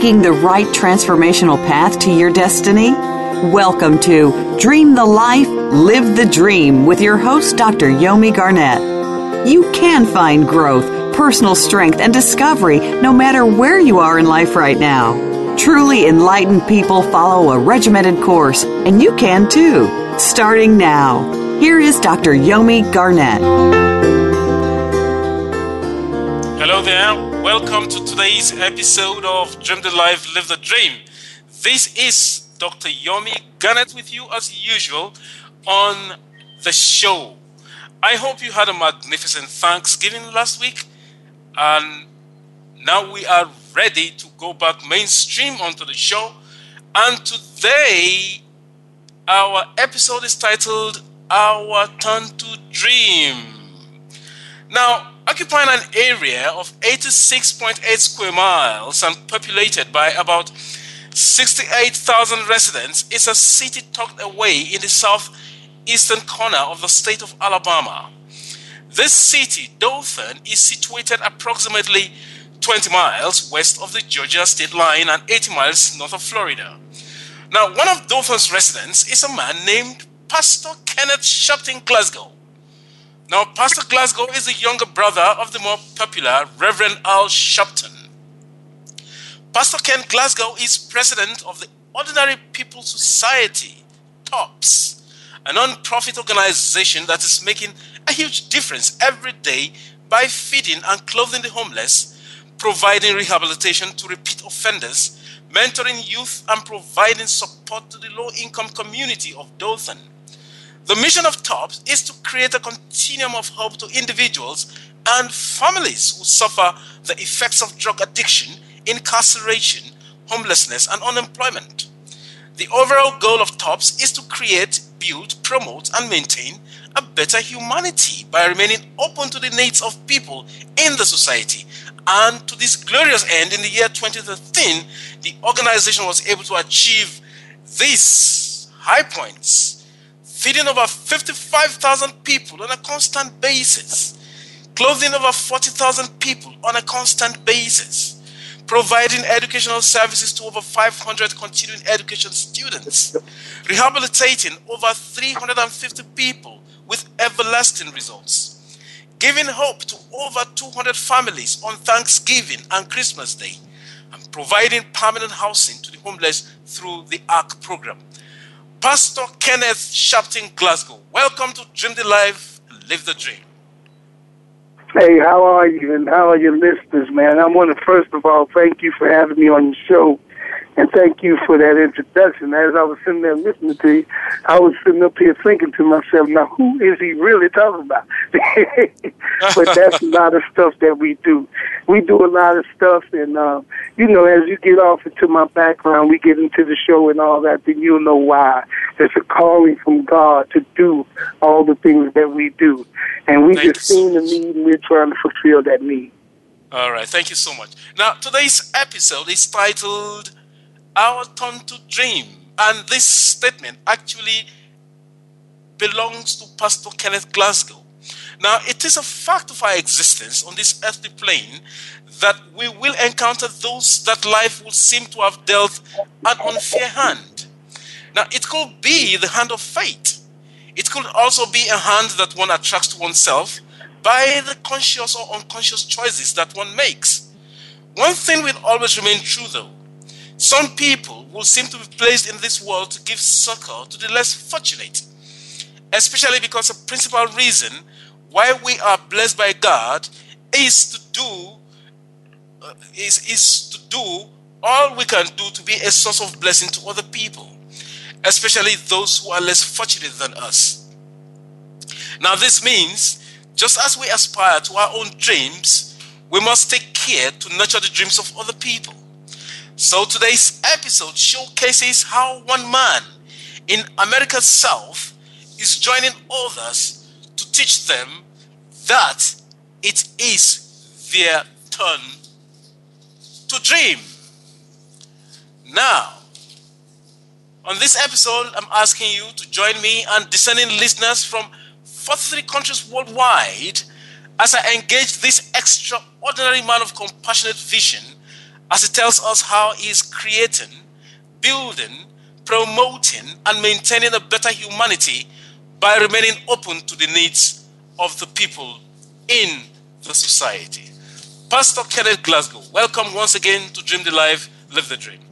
seeking the right transformational path to your destiny? Welcome to Dream the Life, Live the Dream with your host, Dr. Yomi Garnett. You can find growth, personal strength, and discovery no matter where you are in life right now. Truly enlightened people follow a regimented course, and you can too. Starting now, here is Dr. Yomi Garnett. Hello there. Welcome to today's episode of Dream the Life, Live the Dream. This is Dr. Yomi Garnett with you as usual on the show. I hope you had a magnificent Thanksgiving last week, and now we are ready to go back mainstream onto the show. And today our episode is titled Our Turn to Dream. Now, occupying an area of 86.8 square miles and populated by about 68,000 residents, is a city tucked away in the southeastern corner of the state of Alabama. This city, Dothan, is situated approximately 20 miles west of the Georgia state line and 80 miles north of Florida. Now, one of Dothan's residents is a man named Pastor Kenneth Sharpton Glasgow. Now, Pastor Glasgow is the younger brother of the more popular Reverend Al Sharpton. Pastor Ken Glasgow is president of the Ordinary People Society, TOPS, a non-profit organization that is making a huge difference every day by feeding and clothing the homeless, providing rehabilitation to repeat offenders, mentoring youth, and providing support to the low-income community of Dothan. The mission of TOPS is to create a continuum of hope to individuals and families who suffer the effects of drug addiction, incarceration, homelessness, and unemployment. The overall goal of TOPS is to create, build, promote, and maintain a better humanity by remaining open to the needs of people in the society. And to this glorious end, in the year 2013, the organization was able to achieve these high points, feeding over 55,000 people on a constant basis, clothing over 40,000 people on a constant basis, providing educational services to over 500 continuing education students, rehabilitating over 350 people with everlasting results, giving hope to over 200 families on Thanksgiving and Christmas Day, and providing permanent housing to the homeless through the ARC program. Pastor Kenneth Sharpton Glasgow, welcome to Dream the Life, Live the Dream. Hey, how are you, and how are your listeners, man? I want to first of all thank you for having me on your show, and thank you for that introduction. As I was sitting there listening to you, I was sitting up here thinking to myself, now who is he really talking about? But that's a lot of stuff that we do. We do a lot of stuff, and, as you get off into my background, we get into the show and all that, then you'll know why. It's a calling from God to do all the things that we do. And we just seen the need, and we're trying to fulfill that need. All right, thank you so much. Now, today's episode is titled Our Turn to Dream. And this statement actually belongs to Pastor Kenneth Glasgow. Now, it is a fact of our existence on this earthly plane that we will encounter those that life will seem to have dealt an unfair hand. Now, it could be the hand of fate. It could also be a hand that one attracts to oneself by the conscious or unconscious choices that one makes. One thing will always remain true, though. Some people will seem to be placed in this world to give succor to the less fortunate, especially because the principal reason why we are blessed by God is to do all we can do to be a source of blessing to other people, especially those who are less fortunate than us. Now, this means just as we aspire to our own dreams, we must take care to nurture the dreams of other people. So today's episode showcases how one man in America's South is joining others to teach them that it is their turn to dream. Now, on this episode, I'm asking you to join me and discerning listeners from 43 countries worldwide as I engage this extraordinary man of compassionate vision as it tells us how he is creating, building, promoting, and maintaining a better humanity by remaining open to the needs of the people in the society. Pastor Kenneth Glasgow, welcome once again to Dream the Life, Live the Dream.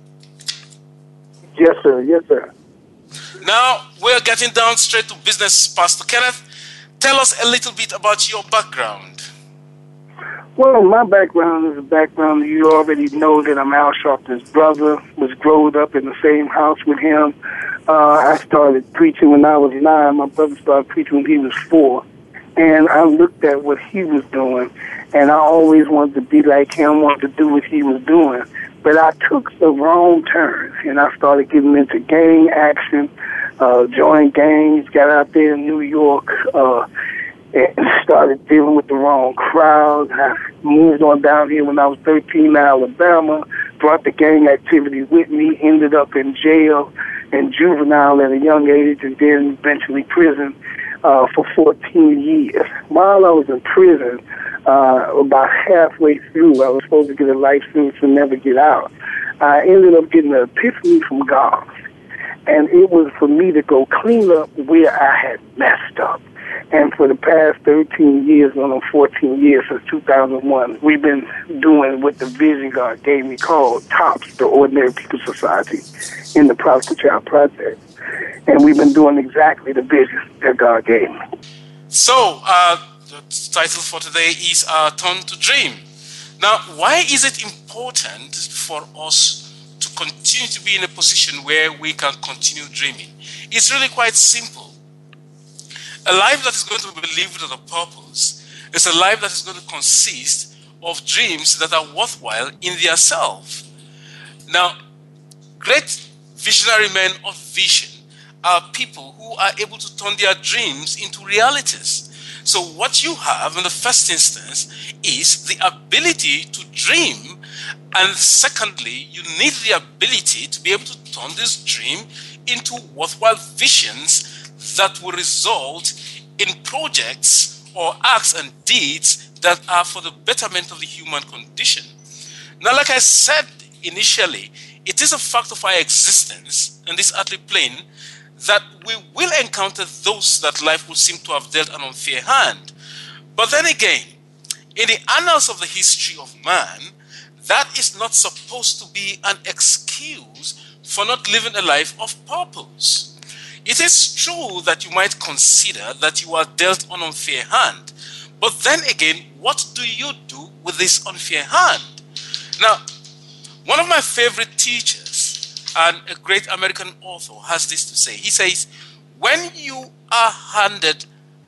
Yes, sir. Yes, sir. Now, we're getting down straight to business, Pastor Kenneth. Tell us a little bit about your background. Well, my background is a background you already know that I'm Al Sharpton's brother, was growing up in the same house with him. I started preaching when I was 9. My brother started preaching when he was 4. And I looked at what he was doing, and I always wanted to be like him, wanted to do what he was doing. But I took the wrong turns, and I started getting into gang action, joined gangs, got out there in New York, and started dealing with the wrong crowd. I moved on down here when I was 13 to Alabama, brought the gang activity with me, ended up in jail and juvenile at a young age, and then eventually prison for 14 years. While I was in prison, about halfway through, I was supposed to get a life sentence and never get out. I ended up getting an epiphany from God, and it was for me to go clean up where I had messed up. And for the past 13 years, on 14 years, since 2001, we've been doing what the vision God gave me called TOPS, the Ordinary People Society, in the Prodigal Child Project. And we've been doing exactly the vision that God gave me. So, the title for today is Our Turn to Dream. Now, why is it important for us to continue to be in a position where we can continue dreaming? It's really quite simple. A life that is going to be lived with a purpose is a life that is going to consist of dreams that are worthwhile in themselves. Now, great visionary men of vision are people who are able to turn their dreams into realities. So what you have in the first instance is the ability to dream, and secondly, you need the ability to be able to turn this dream into worthwhile visions that will result in projects or acts and deeds that are for the betterment of the human condition. Now, like I said initially, it is a fact of our existence in this earthly plane that we will encounter those that life will seem to have dealt an unfair hand. But then again, in the annals of the history of man, that is not supposed to be an excuse for not living a life of purpose. It is true that you might consider that you are dealt an unfair hand, but then again, what do you do with this unfair hand? Now, one of my favorite teachers and a great American author has this to say. He says, when you are handed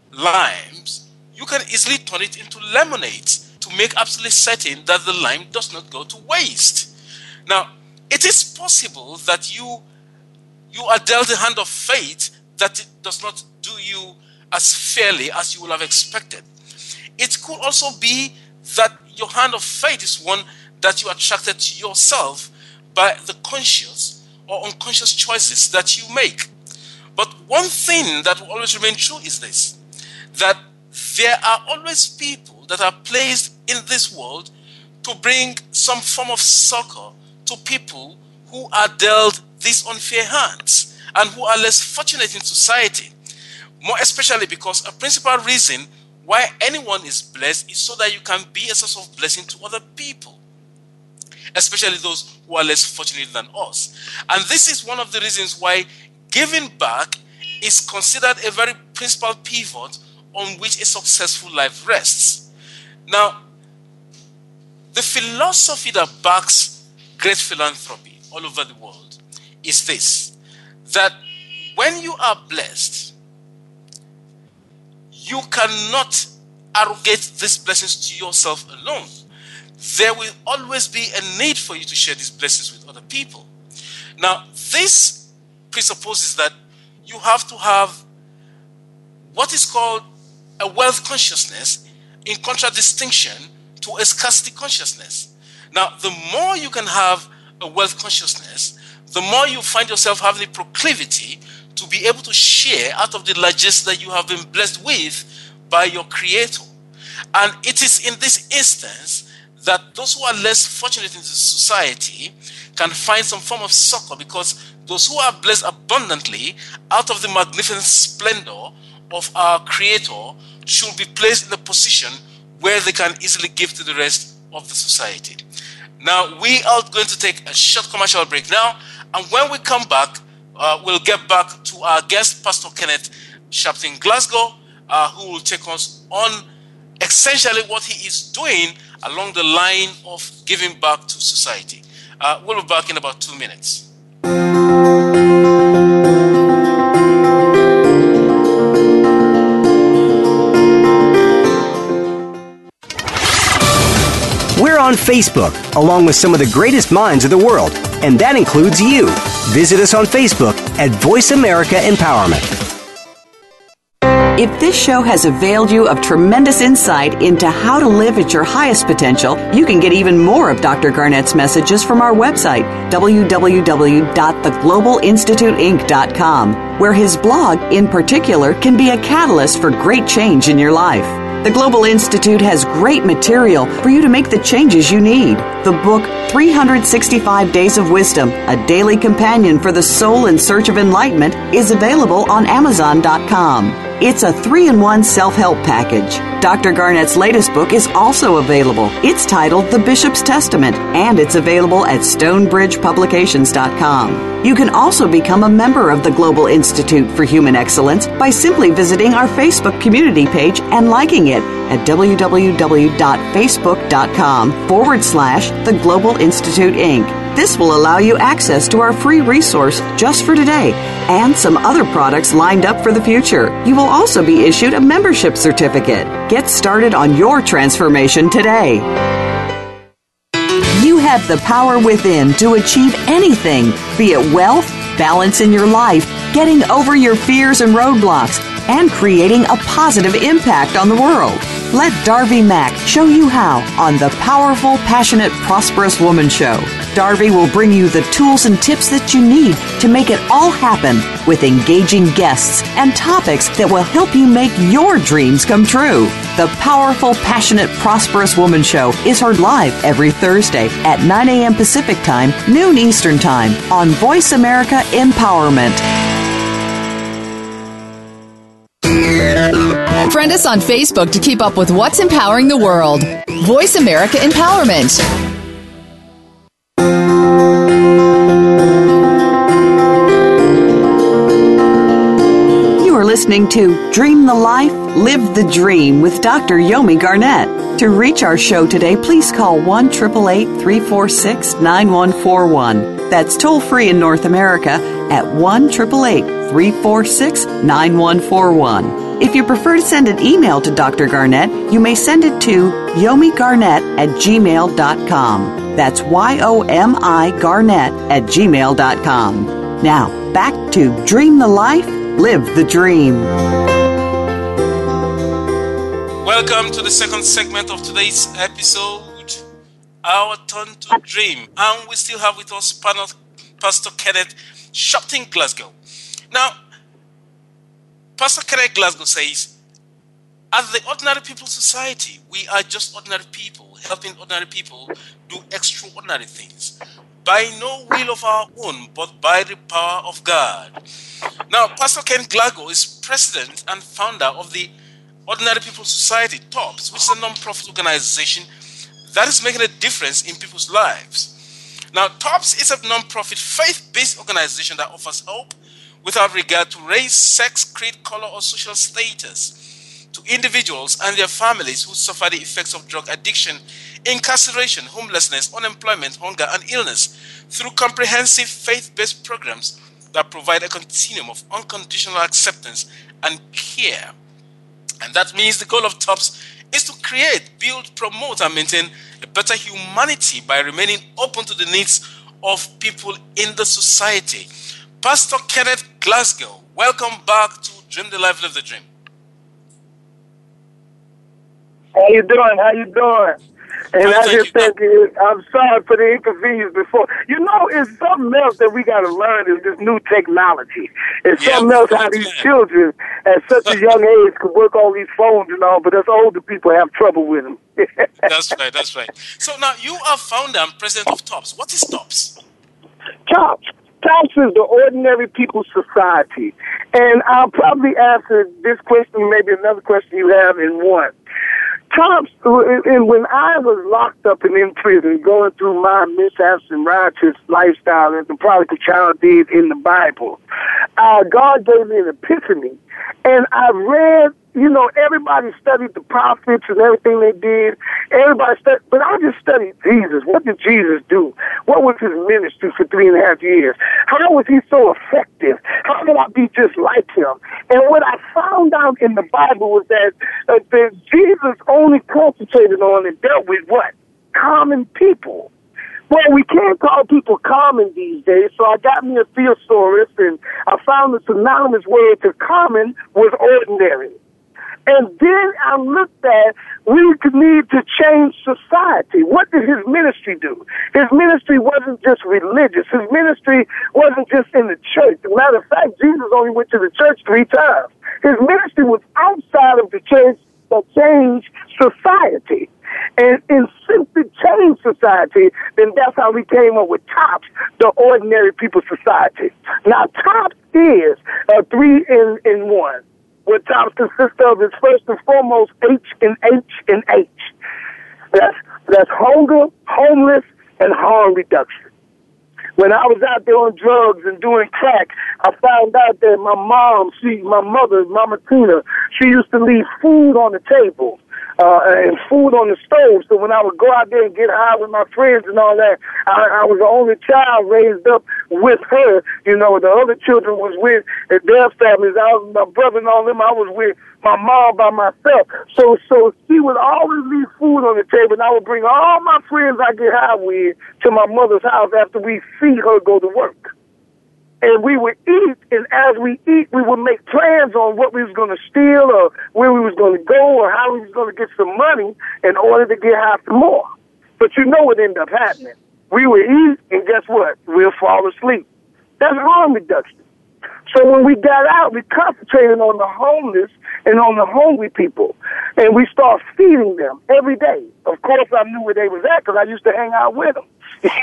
limes, you can easily turn it into lemonade to make absolutely certain that the lime does not go to waste. Now, it is possible that you are dealt a hand of fate that it does not do you as fairly as you would have expected. It could also be that your hand of fate is one that you attracted to yourself by the conscious or unconscious choices that you make. But one thing that will always remain true is this, that there are always people that are placed in this world to bring some form of succor to people who are dealt these unfair hands and who are less fortunate in society. More especially because a principal reason why anyone is blessed is so that you can be a source of blessing to other people, especially those who are less fortunate than us. And this is one of the reasons why giving back is considered a very principal pivot on which a successful life rests. Now, the philosophy that backs great philanthropy all over the world is this, that when you are blessed, you cannot arrogate these blessings to yourself alone. There will always be a need for you to share these blessings with other people. Now, this presupposes that you have to have what is called a wealth consciousness in contradistinction to a scarcity consciousness. Now, the more you can have a wealth consciousness, the more you find yourself having the proclivity to be able to share out of the largesse that you have been blessed with by your Creator. And it is in this instance that those who are less fortunate in the society can find some form of succor, because those who are blessed abundantly out of the magnificent splendor of our Creator should be placed in a position where they can easily give to the rest of the society. Now, we are going to take a short commercial break now, and when we come back, we'll get back to our guest, Pastor Kenneth Sharpton Glasgow, who will take us on essentially what he is doing along the line of giving back to society. We'll be back in about 2 minutes. We're on Facebook, along with some of the greatest minds of the world, and that includes you. Visit us on Facebook at Voice America Empowerment. If this show has availed you of tremendous insight into how to live at your highest potential, you can get even more of Dr. Garnett's messages from our website, www.theglobalinstituteinc.com, where his blog, in particular, can be a catalyst for great change in your life. The Global Institute has great material for you to make the changes you need. The book, 365 Days of Wisdom, a daily companion for the soul in search of enlightenment, is available on Amazon.com. It's a 3-in-1 self-help package. Dr. Garnett's latest book is also available. It's titled The Bishop's Testament, and it's available at StonebridgePublications.com. You can also become a member of the Global Institute for Human Excellence by simply visiting our Facebook community page and liking it at www.facebook.com/The Global Institute Inc. This will allow you access to our free resource just for today and some other products lined up for the future. You will also be issued a membership certificate. Get started on your transformation today. You have the power within to achieve anything, be it wealth, balance in your life, getting over your fears and roadblocks, and creating a positive impact on the world. Let Darby Mack show you how on the Powerful, Passionate, Prosperous Woman Show. Darby will bring you the tools and tips that you need to make it all happen with engaging guests and topics that will help you make your dreams come true. The Powerful, Passionate, Prosperous Woman Show is heard live every Thursday at 9 a.m. Pacific Time, noon Eastern Time on Voice America Empowerment. Friend us on Facebook to keep up with what's empowering the world. Voice America Empowerment. You are listening to Dream the Life, Live the Dream with Dr. Yomi Garnett. To reach our show today, please call 1-888-346-9141. That's toll free in North America at 1-888-346-9141. If you prefer to send an email to Dr. Garnett, you may send it to yomigarnett@gmail.com. That's YOMI-Garnett@gmail.com. Now, back to Dream the Life, Live the Dream. Welcome to the second segment of today's episode, Our Turn to Dream. And we still have with us Pastor Kenneth Sharpton Glasgow. Now, Pastor Kenneth Glasgow says, as the Ordinary People Society, we are just ordinary people, helping ordinary people do extraordinary things. By no will of our own, but by the power of God. Now, Pastor Ken Glasgow is president and founder of the Ordinary People Society, TOPS, which is a non-profit organization that is making a difference in people's lives. Now, TOPS is a non-profit, faith-based organization that offers hope without regard to race, sex, creed, color, or social status to individuals and their families who suffer the effects of drug addiction, incarceration, homelessness, unemployment, hunger, and illness through comprehensive faith-based programs that provide a continuum of unconditional acceptance and care. And that means the goal of TOPS is to create, build, promote, and maintain a better humanity by remaining open to the needs of people in the society. Pastor Kenneth Glasgow, welcome back to Dream the Life, Live the Dream. How you doing? And I just think I'm sorry for the inconvenience before. You know, it's something else that we got to learn is this new technology. It's something else how these children at such a young age can work all these phones and all, but us older people have trouble with them. That's right. So now you are founder and president of TOPS. What is TOPS? TOPS is the Ordinary People's Society. And I'll probably answer this question, maybe another question you have in one. TOPS, and when I was locked up and in prison, going through my mishaps and righteous lifestyle as the prodigal child did in the Bible, God gave me an epiphany. And I read, you know, everybody studied the prophets and everything they did. Everybody studied, but I just studied Jesus. What did Jesus do? What was his ministry for 3.5 years? How was he so effective? How could I be just like him? And what I found out in the Bible was that Jesus only concentrated on and dealt with what? Common people. Well, we can't call people common these days, so I got me a thesaurus, and I found the synonymous word to common was ordinary. And then I looked at, we need to change society. What did his ministry do? His ministry wasn't just religious. His ministry wasn't just in the church. As a matter of fact, Jesus only went to the church 3 times. His ministry was outside of the church that changed society. And simply change society, then that's how we came up with TOPS, the Ordinary People's Society. Now, TOPS is 3 in 1. What TOPS consists of is first and foremost H and H and H. That's hunger, homeless, and harm reduction. When I was out there on drugs and doing crack, I found out that my mom, my mother, Mama Tina, she used to leave food on the table. And food on the stove. So when I would go out there and get high with my friends and all that, I was the only child raised up with her. You know, the other children was with their families. My brother and all them, I was with my mom by myself. So she would always leave food on the table, and I would bring all my friends I get high with to my mother's house after we see her go to work. And we would eat, and as we eat, we would make plans on what we was going to steal or where we was going to go or how we was going to get some money in order to get high some more. But you know what ended up happening. We would eat, and guess what? We'll fall asleep. That's harm reduction. So when we got out, we concentrated on the homeless and on the hungry people, and we started feeding them every day. Of course, I knew where they was at because I used to hang out with them.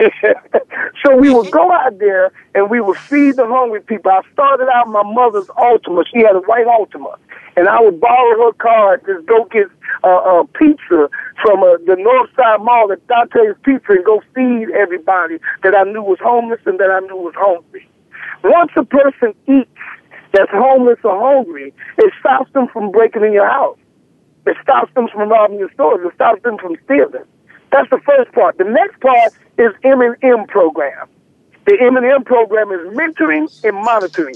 So we would go out there and we would feed the hungry people. I started out my mother's Altima. She had a white Altima. And I would borrow her car to just go get pizza from the Northside Mall at Dante's Pizza and go feed everybody that I knew was homeless and that I knew was hungry. Once a person eats that's homeless or hungry, it stops them from breaking in your house. It stops them from robbing your stores. It stops them from stealing. That's the first part. The next part is M&M program. The M&M program is mentoring and monitoring.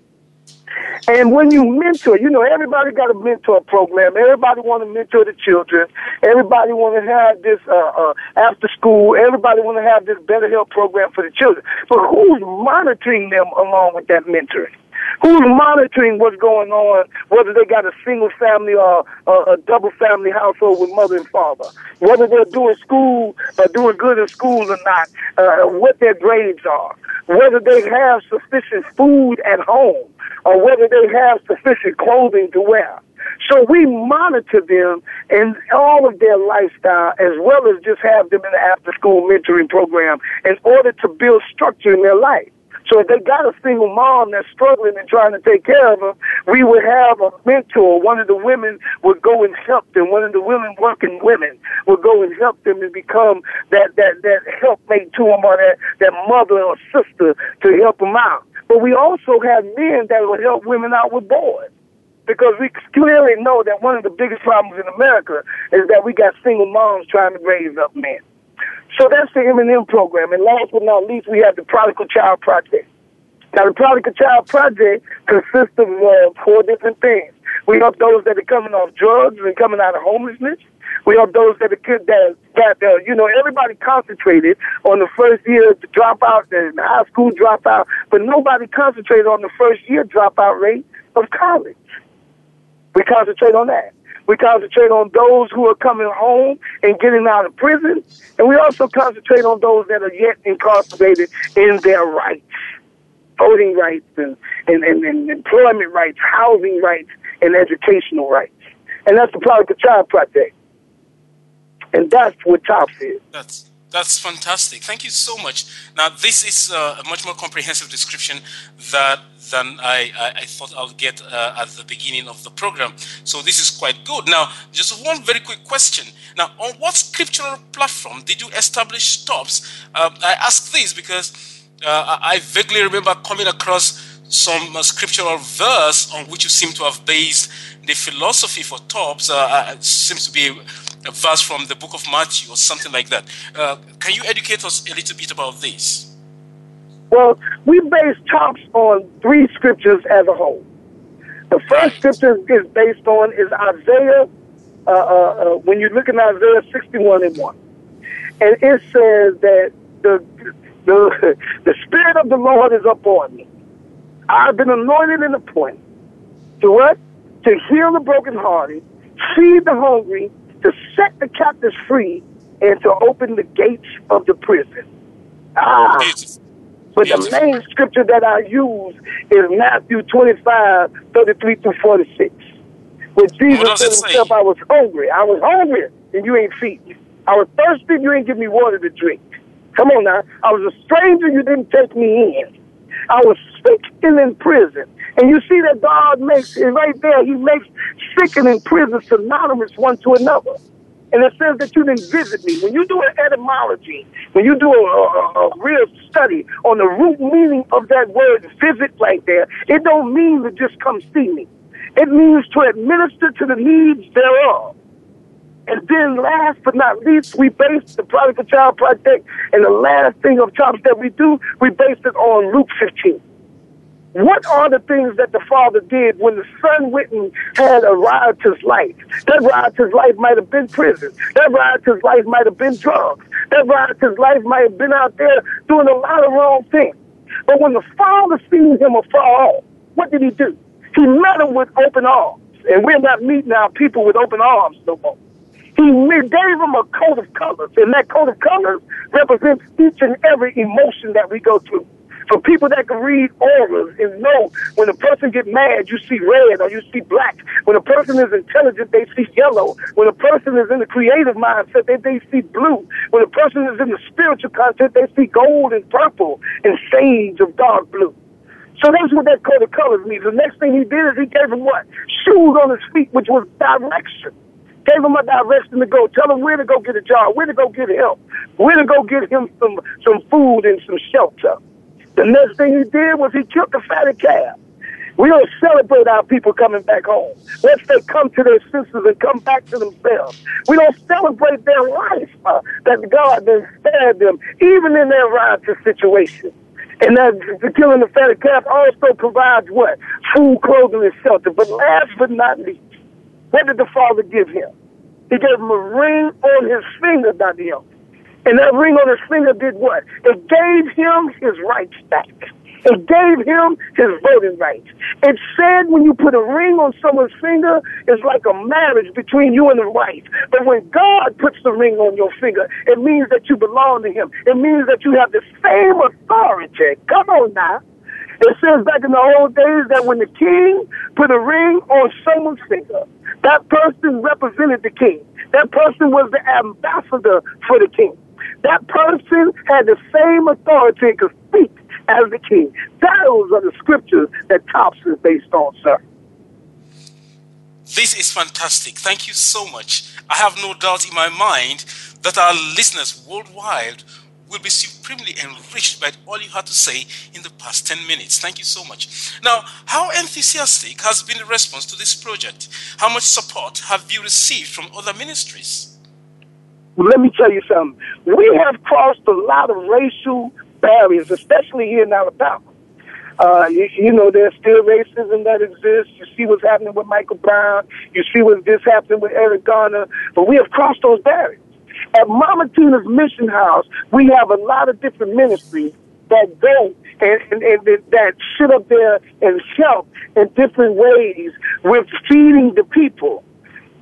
And when you mentor, you know, everybody got a mentor program. Everybody want to mentor the children. Everybody want to have this after school. Everybody want to have this better health program for the children. But who's monitoring them along with that mentoring? Who's monitoring what's going on, whether they got a single family or a double family household with mother and father, whether they're doing school or doing good in school or not, what their grades are, whether they have sufficient food at home, or whether they have sufficient clothing to wear. So we monitor them in all of their lifestyle as well as just have them in the after-school mentoring program in order to build structure in their life. So if they got a single mom that's struggling and trying to take care of them, we would have a mentor. One of the women would go and help them. One of the working women would go and help them and become that helpmate to them or that mother or sister to help them out. But we also have men that will help women out with boys. Because we clearly know that one of the biggest problems in America is that we got single moms trying to raise up men. So that's the M&M program. And last but not least, we have the Prodigal Child Project. Now, the Prodigal Child Project consists of 4 different things. We help those that are coming off drugs and coming out of homelessness. We help those that are everybody concentrated on the first year dropout, the high school dropout, but nobody concentrated on the first year dropout rate of college. We concentrate on that. We concentrate on those who are coming home and getting out of prison. And we also concentrate on those that are yet incarcerated in their rights, voting rights and employment rights, housing rights, and educational rights. And that's the Prodigal Child Project. And that's what TOPS is. That's fantastic. Thank you so much. Now, this is a much more comprehensive description than I thought I'll get at the beginning of the program. So this is quite good. Now, just one very quick question. Now, on what scriptural platform did you establish TOPS? I ask this because I vaguely remember coming across some scriptural verse on which you seem to have based the philosophy for TOPS. It seems to be a verse from the book of Matthew or something like that. Can you educate us a little bit about this? Well, we base TOPS on 3 scriptures as a whole. The first scripture is based on is Isaiah, when you look at Isaiah 61:1. And it says that the Spirit of the Lord is upon me. I've been anointed and appointed to what? To heal the brokenhearted, feed the hungry, to set the captives free, and to open the gates of the prison. But the main scripture that I use is Matthew 25:33-46. Where Jesus said himself, I was hungry. I was hungry, and you ain't feed me. I was thirsty, you ain't give me water to drink. Come on now. I was a stranger, you didn't take me in. I was sick and in prison. And you see that God makes it right there. He makes sick and in prison synonymous one to another. And it says that you didn't visit me. When you do an etymology, when you do a real study on the root meaning of that word visit right there, it don't mean to just come see me. It means to administer to the needs thereof. And then last but not least, we base the Prodigal Child Project, and the last thing of TOPS that we do, we base it on Luke 15. What are the things that the Father did when the Son went and had a riotous life? That riotous life might have been prison. That riotous life might have been drugs. That riotous life might have been out there doing a lot of wrong things. But when the Father seen him afar off, what did he do? He met him with open arms. And we're not meeting our people with open arms no more. He gave him a coat of colors, and that coat of colors represents each and every emotion that we go through. For people that can read auras and know when a person gets mad, you see red or you see black. When a person is intelligent, they see yellow. When a person is in the creative mindset, they see blue. When a person is in the spiritual content, they see gold and purple and sage of dark blue. So that's what that coat of colors means. The next thing he did is he gave him what? Shoes on his feet, which was direction. Gave him a direction to go. Tell him where to go get a job, where to go get help, where to go get him some food and some shelter. The next thing he did was he killed the fatted calf. We don't celebrate our people coming back home. Once they come to their senses and come back to themselves. We don't celebrate their life, that God then spared them, even in their riotous situation. And that the killing the fatted calf also provides what? Food, clothing, and shelter. But last but not least, what did the Father give him? He gave him a ring on his finger, Dr. Young. And that ring on his finger did what? It gave him his rights back. It gave him his voting rights. It said when you put a ring on someone's finger, it's like a marriage between you and the wife. But when God puts the ring on your finger, it means that you belong to him. It means that you have the same authority. Come on now. It says back in the old days that when the king put a ring on someone's finger, that person represented the king. That person was the ambassador for the king. That person had the same authority and could speak as the king. Those are the scriptures that TOPS is based on, sir. This is fantastic. Thank you so much. I have no doubt in my mind that our listeners worldwide will be supremely enriched by all you had to say in the past 10 minutes. Thank you so much. Now, how enthusiastic has been the response to this project? How much support have you received from other ministries? Well, let me tell you something. We have crossed a lot of racial barriers, especially here in Alabama. You know, there's still racism that exists. You see what's happening with Michael Brown. You see what's just happening with Eric Garner. But we have crossed those barriers. At Mama Tina's Mission House, we have a lot of different ministries that go and that sit up there and help in different ways with feeding the people.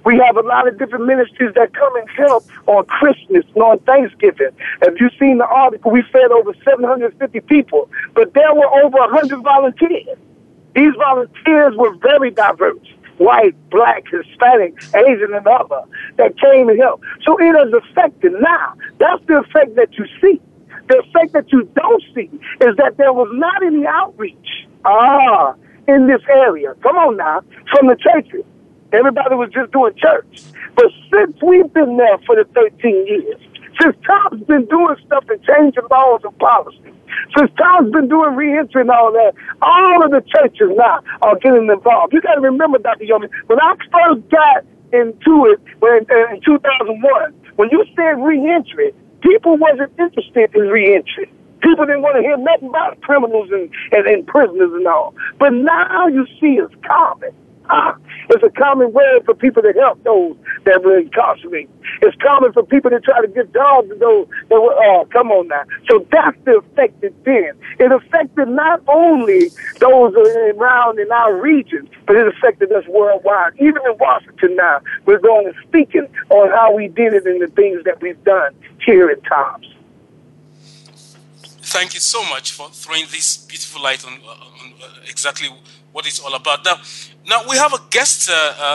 We have a lot of different ministries that come and help on Christmas and on Thanksgiving. If you've seen the article, we fed over 750 people, but there were over 100 volunteers. These volunteers were very diverse. White, black, Hispanic, Asian, and other that came and helped. So it has affected now. That's the effect that you see. The effect that you don't see is that there was not any outreach in this area. Come on now, from the churches. Everybody was just doing church. But since we've been there for the 13 years, since Tom's been doing stuff and changing laws and policy, since Tom's been doing reentry and all that, all of the churches now are getting involved. You got to remember, Dr. Yomi, when I first got into it in 2001, when you said reentry, people wasn't interested in reentry. People didn't want to hear nothing about criminals and prisoners and all. But now you see it's common. It's a common word for people to help those that were incarcerated. It's common for people to try to get jobs to those that were, come on now. So that's the effect it did. It affected not only those around in our region, but it affected us worldwide. Even in Washington now, we're going and speaking on how we did it and the things that we've done here at Tom's. Thank you so much for throwing this beautiful light on exactly what it's all about. Now we have a guest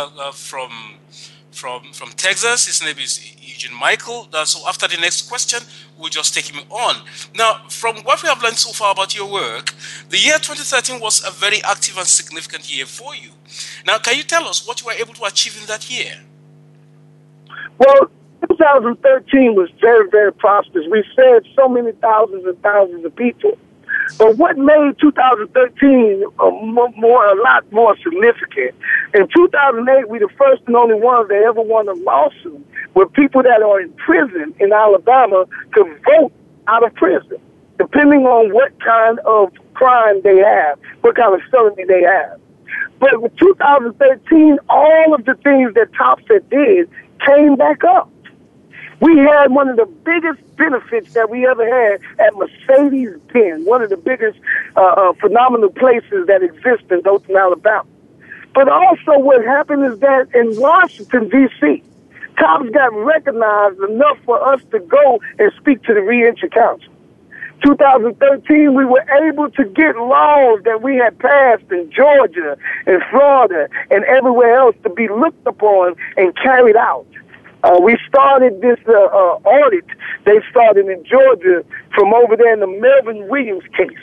from Texas. His name is Eugene Michael. So after the next question, we'll just take him on. Now, from what we have learned so far about your work, the year 2013 was a very active and significant year for you. Now, can you tell us what you were able to achieve in that year? Well, 2013 was very, very prosperous. We fed so many thousands and thousands of people. But what made 2013 a lot more significant? In 2008, we the first and only ones that ever won a lawsuit where people that are in prison in Alabama could vote out of prison, depending on what kind of crime they have, what kind of felony they have. But with 2013, all of the things that Topset did came back up. We had one of the biggest benefits that we ever had at Mercedes-Benz, one of the biggest phenomenal places that exist in Dothan, Alabama. But also what happened is that in Washington, D.C., Tom's got recognized enough for us to go and speak to the Reentry Council. 2013, we were able to get laws that we had passed in Georgia and Florida and everywhere else to be looked upon and carried out. We started this audit. They started in Georgia from over there in the Melvin Williams case.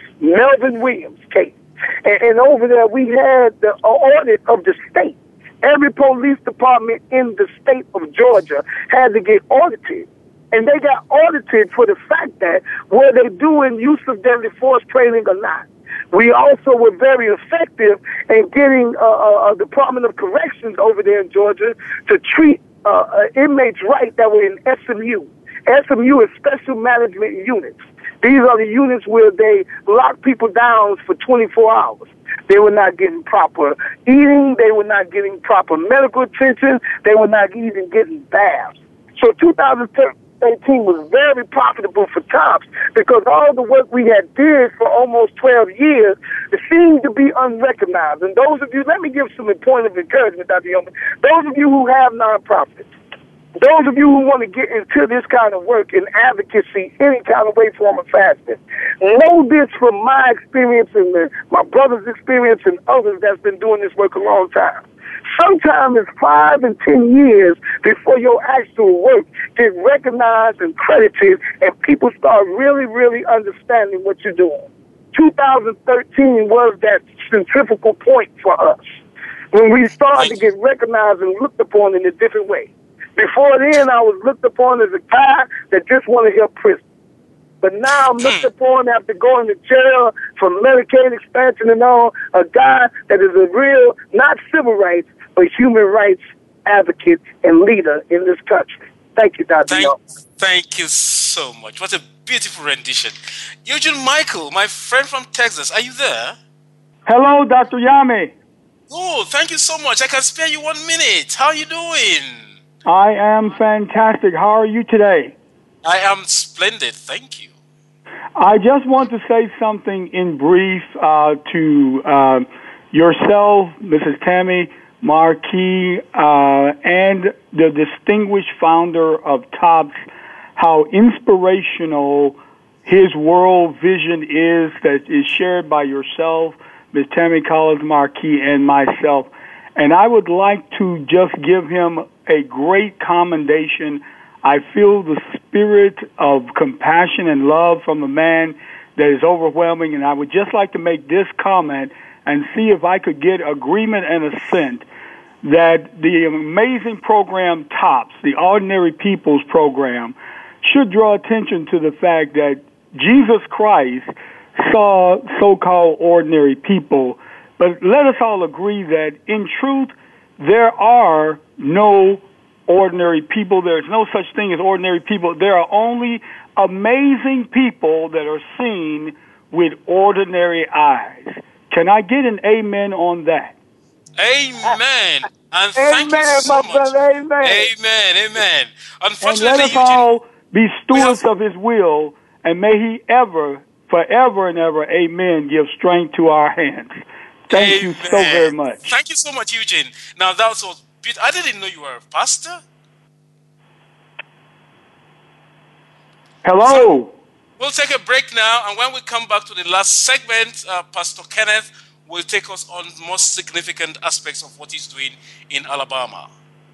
And over there we had the audit of the state. Every police department in the state of Georgia had to get audited. And they got audited for the fact that were they doing use of deadly force training or not. We also were very effective in getting Department of Corrections over there in Georgia to treat inmates right that were in SMU. SMU is Special Management Units. These are the units where they lock people down for 24 hours. They were not getting proper eating. They were not getting proper medical attention. They were not even getting baths. So 2013 was very profitable for Tops because all the work we had did for almost 12 years seemed to be unrecognized. And those of you, let me give some point of encouragement, Dr. Yeoman. Those of you who have nonprofits, those of you who want to get into this kind of work in advocacy, any kind of way, form, or fashion, know this from my experience and my brother's experience and others that's been doing this work a long time. Sometimes it's 5 and 10 years before your actual work gets recognized and credited and people start really, really understanding what you're doing. 2013 was that centrifugal point for us when we started to get recognized and looked upon in a different way. Before then, I was looked upon as a guy that just wanted to help prison. But now I'm looked upon after going to jail for Medicaid expansion and all, a guy that is a real, not civil rights, but human rights advocate and leader in this country. Thank you, Dr. Thank you so much. What a beautiful rendition. Eugene Michael, my friend from Texas, are you there? Hello, Dr. Yami. Oh, thank you so much. I can spare you 1 minute. How are you doing? I am fantastic. How are you today? I am splendid. Thank you. I just want to say something in brief to yourself, Mrs. Tammy, Marquis, and the distinguished founder of TOPS, how inspirational his world vision is that is shared by yourself, Ms. Tammy Collins Marquis, and myself. And I would like to just give him a great commendation. I feel the spirit of compassion and love from a man that is overwhelming, and I would just like to make this comment and see if I could get agreement and assent that the amazing program TOPS, the Ordinary People's Program, should draw attention to the fact that Jesus Christ saw so-called ordinary people. But let us all agree that, in truth, there are no ordinary people. There's no such thing as ordinary people. There are only amazing people that are seen with ordinary eyes. Can I get an amen on that? Amen. And thank you so much. Brother, amen. Amen. Unfortunately, and let us all be stewards of his will, and may he ever, forever and ever, amen, give strength to our hands. Thank you so very much. Thank you so much, Eugene. Now, that was beautiful. I didn't know you were a pastor. Hello. So, we'll take a break now, and when we come back to the last segment, Pastor Kenneth will take us on the most significant aspects of what he's doing in Alabama.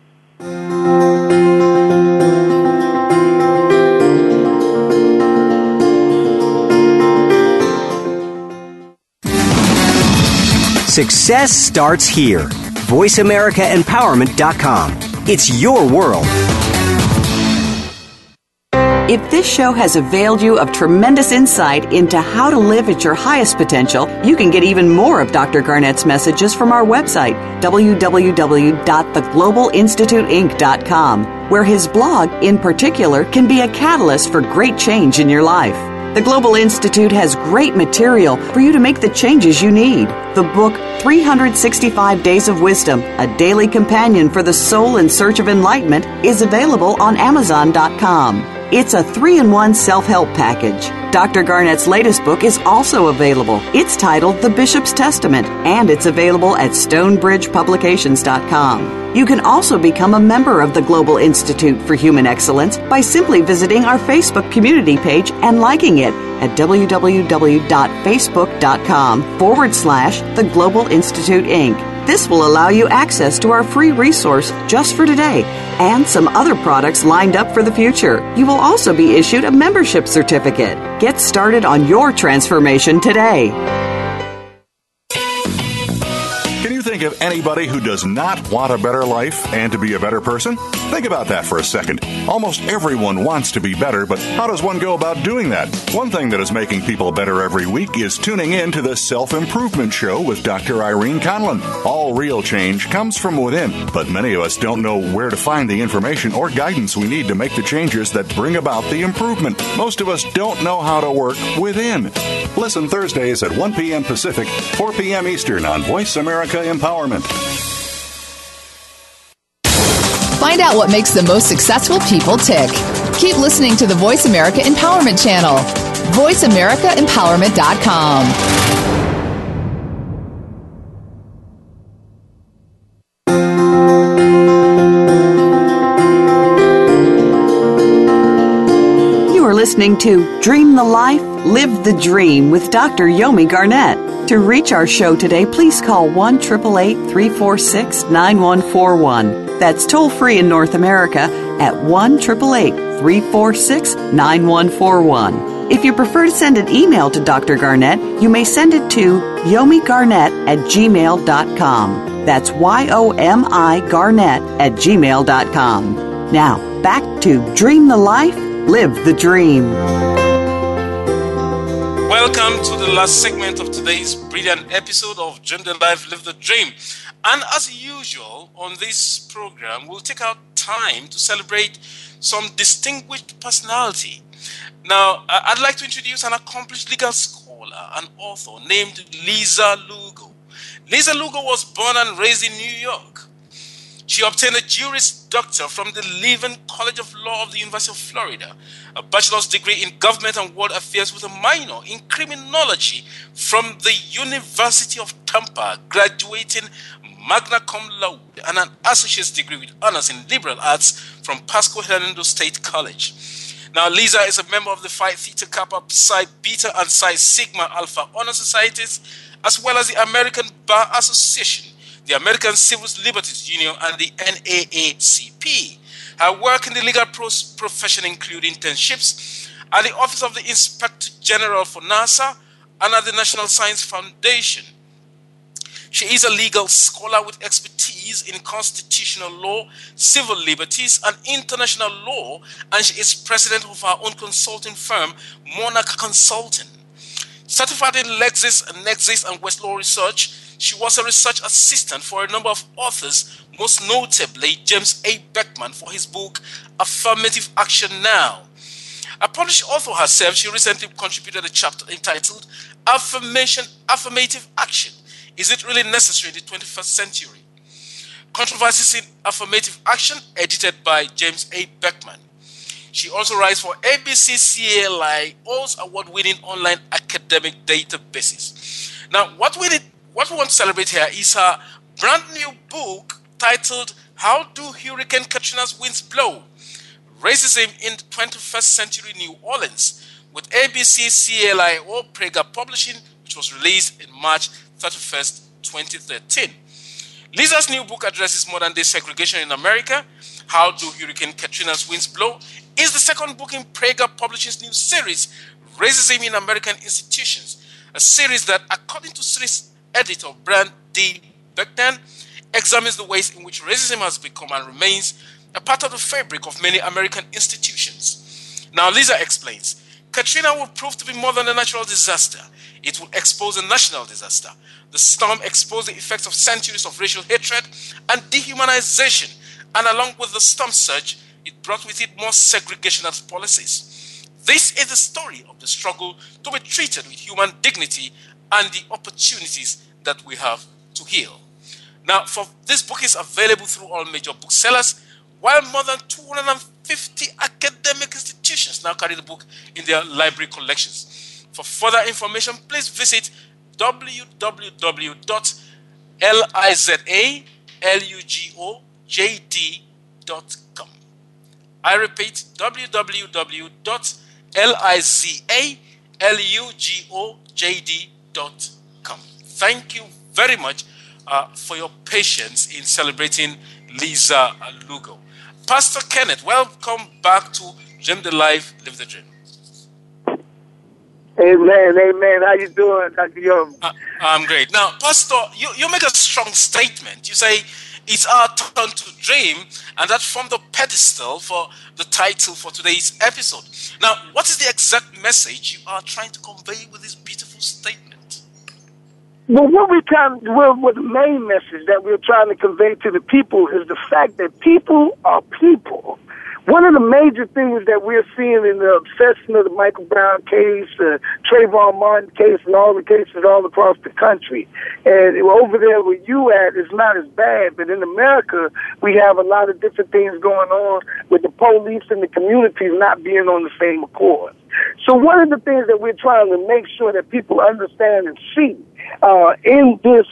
Success starts here. VoiceAmericaEmpowerment.com. It's your world. If this show has availed you of tremendous insight into how to live at your highest potential, you can get even more of Dr. Garnett's messages from our website, www.theglobalinstituteinc.com, where his blog, in particular, can be a catalyst for great change in your life. The Global Institute has great material for you to make the changes you need. The book, 365 Days of Wisdom, a daily companion for the soul in search of enlightenment, is available on Amazon.com. It's a 3-in-1 self-help package. Dr. Garnett's latest book is also available. It's titled The Bishop's Testament, and it's available at StonebridgePublications.com. You can also become a member of the Global Institute for Human Excellence by simply visiting our Facebook community page and liking it at www.facebook.com/The Global Institute Inc. This will allow you access to our free resource just for today and some other products lined up for the future. You will also be issued a membership certificate. Get started on your transformation today. Can you think of anybody who does not want a better life and to be a better person? Think about that for a second. Almost everyone wants to be better, but how does one go about doing that? One thing that is making people better every week is tuning in to the Self-Improvement Show with Dr. Irene Conlon. All real change comes from within, but many of us don't know where to find the information or guidance we need to make the changes that bring about the improvement. Most of us don't know how to work within. Listen Thursdays at 1 p.m. Pacific, 4 p.m. Eastern on Voice America Empowerment. Find out what makes the most successful people tick. Keep listening to the Voice America Empowerment Channel. VoiceAmericaEmpowerment.com. You are listening to Dream the Life, Live the Dream with Dr. Yomi Garnett. To reach our show today, please call 1-888-346-9141. That's toll-free in North America at 1-888-346-9141. If you prefer to send an email to Dr. Garnett, you may send it to yomigarnett@gmail.com. That's YOMI Garnett@gmail.com. Now, back to Dream the Life, Live the Dream. Welcome to the last segment of today's brilliant episode of Dream the Life, Live the Dream. And as usual, on this program, we'll take our time to celebrate some distinguished personality. Now, I'd like to introduce an accomplished legal scholar and author named Lisa Lugo. Lisa Lugo was born and raised in New York. She obtained a Juris Doctor from the Levin College of Law of the University of Florida, a bachelor's degree in Government and World Affairs with a minor in Criminology from the University of Tampa, graduating magna cum laude, and an associate's degree with honors in liberal arts from Pasco Hernando State College. Now, Lisa is a member of the Phi Theta Kappa Psi Beta and Psi Sigma Alpha Honor Societies, as well as the American Bar Association, the American Civil Liberties Union, and the NAACP. Her work in the legal profession include internships at the Office of the Inspector General for NASA and at the National Science Foundation. She is a legal scholar with expertise in constitutional law, civil liberties, and international law, and she is president of her own consulting firm, Monarch Consulting. Certified in Lexis, Nexis, and Westlaw Research, she was a research assistant for a number of authors, most notably James A. Beckman for his book, Affirmative Action Now. A published author herself, she recently contributed a chapter entitled Affirmative Action. Is it really necessary in the 21st century? Controversies in Affirmative Action, edited by James A. Beckman. She also writes for ABCCLIO's award-winning online academic databases. Now, what we want to celebrate here is her brand new book titled How Do Hurricane Katrina's Winds Blow? Racism in the 21st Century New Orleans, with ABCCLIO Prager Publishing, which was released in March 31st, 2013. Lisa's new book addresses modern-day segregation in America. How Do Hurricane Katrina's Winds Blow? Is the second book in Prager Publishing's new series, Racism in American Institutions, a series that, according to series editor Brand D. Beckman, examines the ways in which racism has become and remains a part of the fabric of many American institutions. Now, Lisa explains, Katrina will prove to be more than a natural disaster. It will expose a national disaster. The storm exposed the effects of centuries of racial hatred and dehumanization, and along with the storm surge, it brought with it more segregationist policies. This is the story of the struggle to be treated with human dignity and the opportunities that we have to heal. Now, this book is available through all major booksellers, while more than 250 academic institutions now carry the book in their library collections. For further information, please visit www.lizalugojd.com. I repeat, www.lizalugojd.com. Thank you very much for your patience in celebrating Lisa Lugo. Pastor Kenneth, welcome back to Dream the Life, Live the Dream. Amen. How you doing, Dr. Young? I'm great. Now, Pastor, you make a strong statement. You say it's our turn to dream, and that formed the pedestal for the title for today's episode. Now, what is the exact message you are trying to convey with this beautiful statement? Well, what the main message that we're trying to convey to the people is the fact that people are people. One of the major things that we're seeing in the obsession of the Michael Brown case, Trayvon Martin case, and all the cases all across the country, and over there where you at, it's not as bad, but in America, we have a lot of different things going on with the police and the communities not being on the same accord. So one of the things that we're trying to make sure that people understand and see in this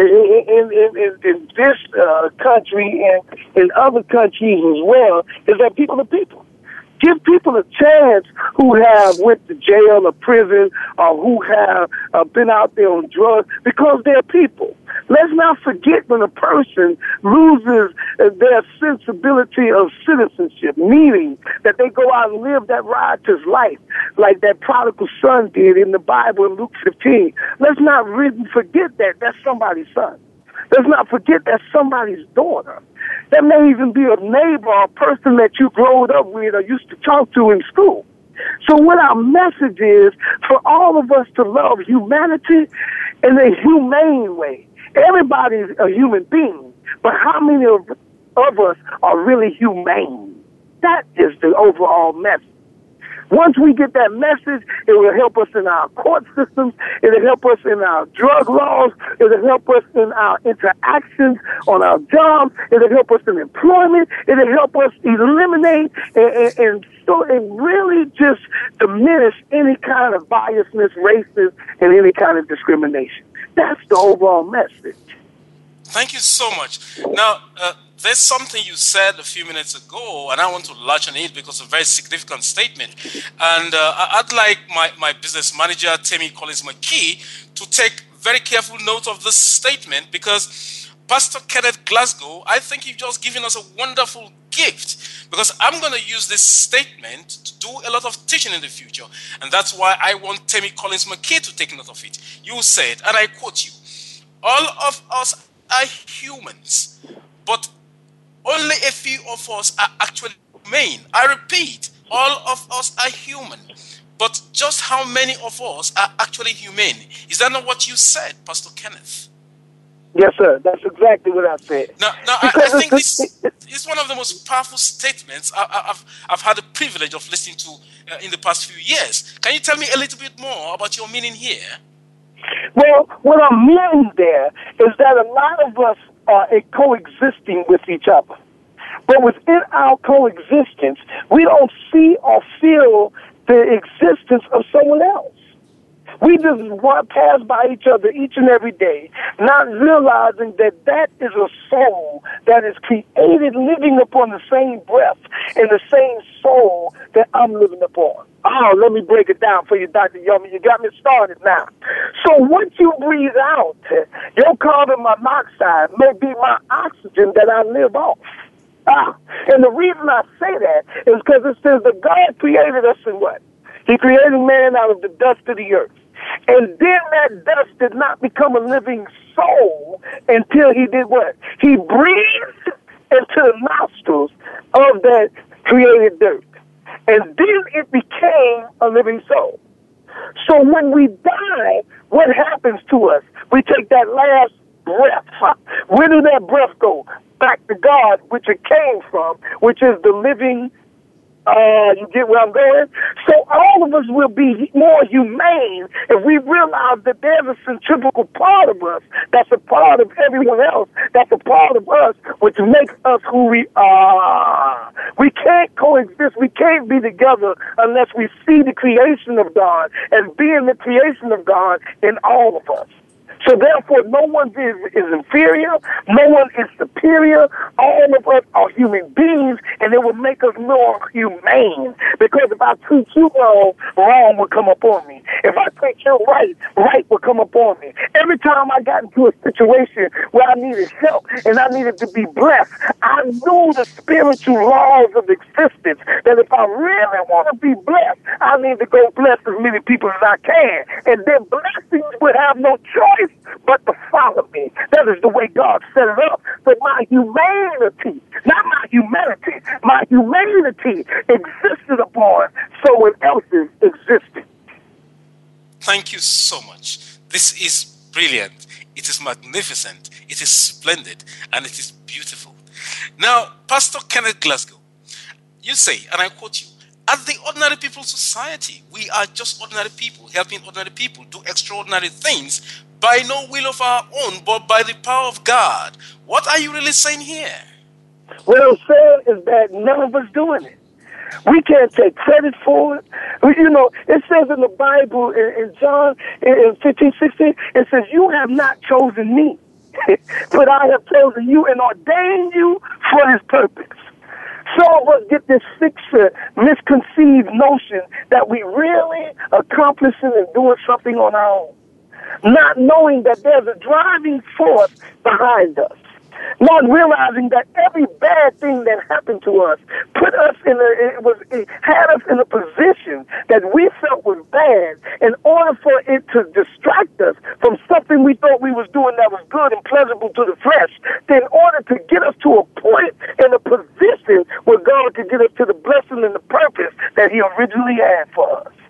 country and in other countries as well is that people are people. Give people a chance who have went to jail or prison or who have been out there on drugs because they're people. Let's not forget when a person loses their sensibility of citizenship, meaning that they go out and live that riotous life like that prodigal son did in the Bible in Luke 15. Let's not really forget that that's somebody's son. Let's not forget that's somebody's daughter. That may even be a neighbor or a person that you growed up with or used to talk to in school. So what our message is for all of us to love humanity in a humane way. Everybody's a human being, but how many of us are really humane? That is the overall message. Once we get that message, it will help us in our court systems, it will help us in our drug laws, it will help us in our interactions on our jobs, it will help us in employment, it will help us eliminate and really just diminish any kind of biasness, racism, and any kind of discrimination. That's the overall message. Thank you so much. Now, there's something you said a few minutes ago, and I want to latch on it because it's a very significant statement. And I'd like my business manager, Tammy Collins McKee, to take very careful note of this statement, because Pastor Kenneth Glasgow, I think you've just given us a wonderful gift, because I'm going to use this statement to do a lot of teaching in the future. And that's why I want Tammy Collins McKee to take note of it. You said, and I quote you, all of us are humans, but only a few of us are actually humane. I repeat, all of us are human, but just how many of us are actually humane? Is that not what you said, Pastor Kenneth? Yes, sir. That's exactly what I said. Now I think this is one of the most powerful statements I've had the privilege of listening to in the past few years. Can you tell me a little bit more about your meaning here? Well, what I'm meaning there is that a lot of us are coexisting with each other. But within our coexistence, we don't see or feel the existence of someone else. We just pass by each other each and every day, not realizing that that is a soul that is created living upon the same breath and the same soul that I'm living upon. Oh, let me break it down for you, Dr. Yomi. You got me started now. So what you breathe out, your carbon monoxide may be my oxygen that I live off. And the reason I say that is because it says that God created us in what? He created man out of the dust of the earth. And then that dust did not become a living soul until he did what? He breathed into the nostrils of that created dirt. And then it became a living soul. So when we die, what happens to us? We take that last breath. Where did that breath go? Back to God, which it came from, which is the living. You get where I'm going? So all of us will be more humane if we realize that there's a centrifugal part of us that's a part of everyone else, that's a part of us, which makes us who we are. We can't coexist. We can't be together unless we see the creation of God as being the creation of God in all of us. So therefore, no one is inferior, no one is superior. All of us are human beings, and it will make us more humane. Because if I treat you wrong, wrong will come upon me. If I treat you right, right will come upon me. Every time I got into a situation where I needed help and I needed to be blessed, I knew the spiritual laws of existence, that if I really want to be blessed, I need to go bless as many people as I can. And then blessings would have no choice but to follow me. That is the way God set it up. But my humanity, not my humanity, my humanity existed upon someone else's existence. Thank you so much. This is brilliant. It is magnificent. It is splendid. And it is beautiful. Now, Pastor Kenneth Glasgow, you say, and I quote you, at the Ordinary People Society, we are just ordinary people, helping ordinary people do extraordinary things by no will of our own, but by the power of God. What are you really saying here? What I'm saying is that none of us doing it. We can't take credit for it. You know, it says in the Bible, in John in 15:16, it says, you have not chosen me, but I have chosen you and ordained you for his purpose. Some of us get this fixed, misconceived notion that we really accomplishing and doing something on our own, not knowing that there's a driving force behind us, not realizing that every bad thing that happened to us put us it had us in a position that we felt was bad in order for it to distract us from something we thought we was doing that was good and pleasurable to the flesh, in order to get us to a point in a position where God could get us to the blessing and the purpose that he originally had for us.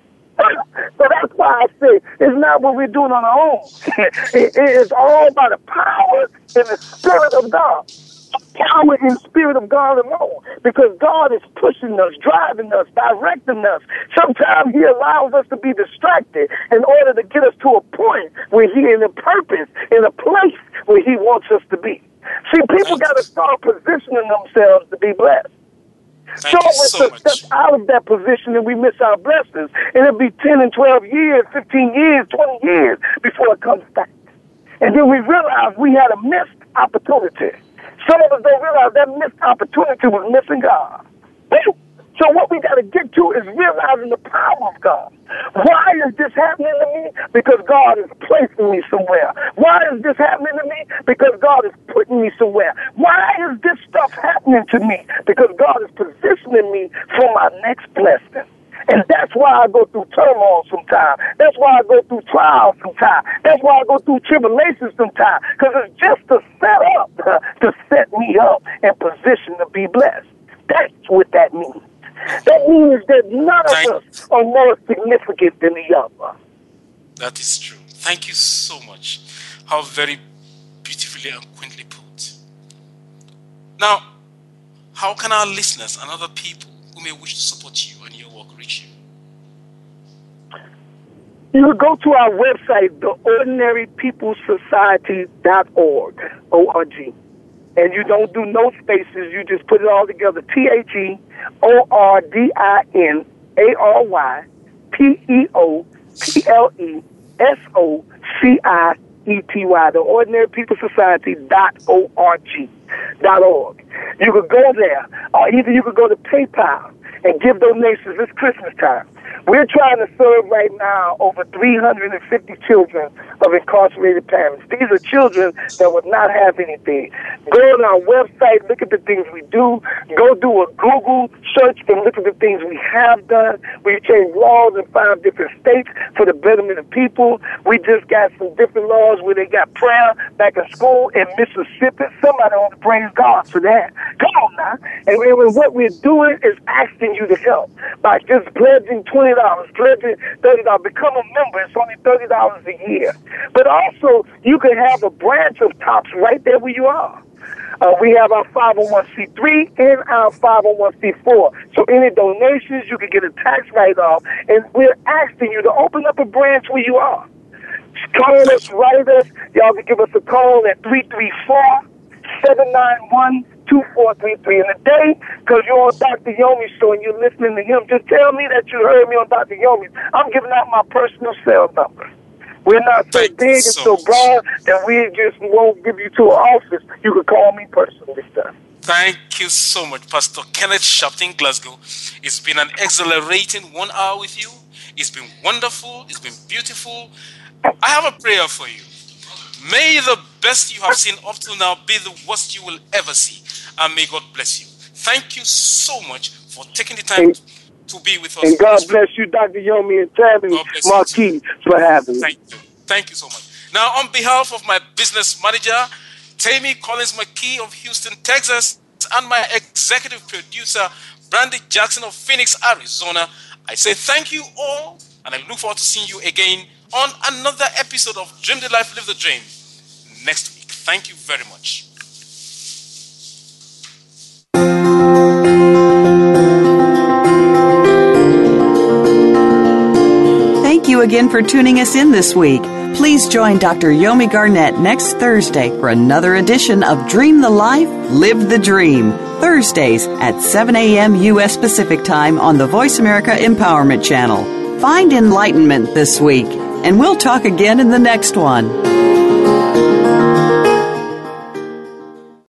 So that's why I say it's not what we're doing on our own. It is all by the power and the Spirit of God. Power and Spirit of God alone. Because God is pushing us, driving us, directing us. Sometimes he allows us to be distracted in order to get us to a point where he in a purpose, in a place where he wants us to be. See, people got to start positioning themselves to be blessed. Thank you so much. Step out of that position and we miss our blessings. And it'll be 10 and 12 years, 15 years, 20 years before it comes back. And then we realized we had a missed opportunity. Some of us don't realize that missed opportunity was missing God. Woo! So what we got to get to is realizing the power of God. Why is this happening to me? Because God is placing me somewhere. Why is this happening to me? Because God is putting me somewhere. Why is this stuff happening to me? Because God is positioning me for my next blessing. And that's why I go through turmoil sometimes. That's why I go through trials sometimes. That's why I go through tribulations sometimes. Because it's just to set up, to set me up in position to be blessed. That's what that means. That means that none of us are more significant than the other. That is true. Thank you so much. How very beautifully and quaintly put. Now, how can our listeners and other people who may wish to support you and your work reach you? You will go to our website, theordinarypeoplesociety.org, O-R-G. And you don't do no spaces. You just put it all together. TheOrdinarypeoplesociety.org. theordinarypeoplesociety.org. You could go there, or either you could go to PayPal and give donations. It's Christmas time. We're trying to serve right now over 350 children of incarcerated parents. These are children that would not have anything. Go on our website, look at the things we do. Go do a Google search and look at the things we have done. We've changed laws in 5 different states for the betterment of people. We just got some different laws where they got prayer back in school in Mississippi. Somebody ought to praise God for that. Come on now. And what we're doing is asking you to help by just pledging $20, pledging $30. Become a member. It's only $30 a year. But also, you can have a branch of TOPS right there where you are. We have our 501c3 and our 501c4. So any donations, you can get a tax write-off. And we're asking you to open up a branch where you are. Call us, write us. Y'all can give us a call at 334-791-2433. And today, because you're on Dr. Yomi's show and you're listening to him, just tell me that you heard me on Dr. Yomi's. I'm giving out my personal cell number. We're not so big and so broad that we just won't give you to an office. You can call me personally, sir. Thank you so much, Pastor Kenneth Sharpton Glasgow. It's been an exhilarating 1 hour with you. It's been wonderful. It's been beautiful. I have a prayer for you. May the best you have seen up till now be the worst you will ever see. And may God bless you. Thank you so much for taking the time to be with us. And God bless you, Dr. Yomi and Tammy Marquis, for having me. Thank you. Thank you so much. Now, on behalf of my business manager, Tammy Collins McKee of Houston, Texas, and my executive producer, Brandy Jackson of Phoenix, Arizona, I say thank you all, and I look forward to seeing you again on another episode of Dream the Life, Live the Dream next week. Thank you very much. Thank you again for tuning us in this week. Please join Dr. Yomi Garnett next Thursday for another edition of Dream the Life, Live the Dream. Thursdays at 7 a.m. U.S. Pacific Time on the Voice America Empowerment Channel. Find enlightenment this week, and we'll talk again in the next one.